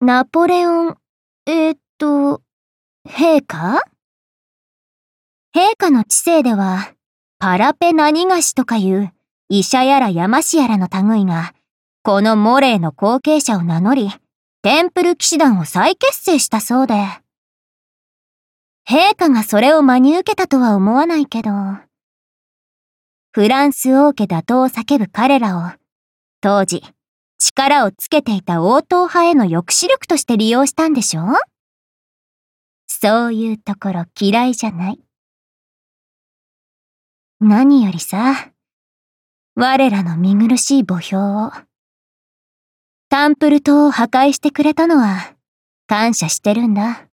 ナポレオン、陛下？陛下の治世では、パラペ何菓子とかいう医者やら山師やらの類が、このモレーの後継者を名乗り、テンプル騎士団を再結成したそうで。陛下がそれを真に受けたとは思わないけど、フランス王家打倒を叫ぶ彼らを、当時、力をつけていた王党派への抑止力として利用したんでしょ？そういうところ嫌いじゃない。何よりさ、我らの見苦しい墓標を、タンプル島を破壊してくれたのは感謝してるんだ。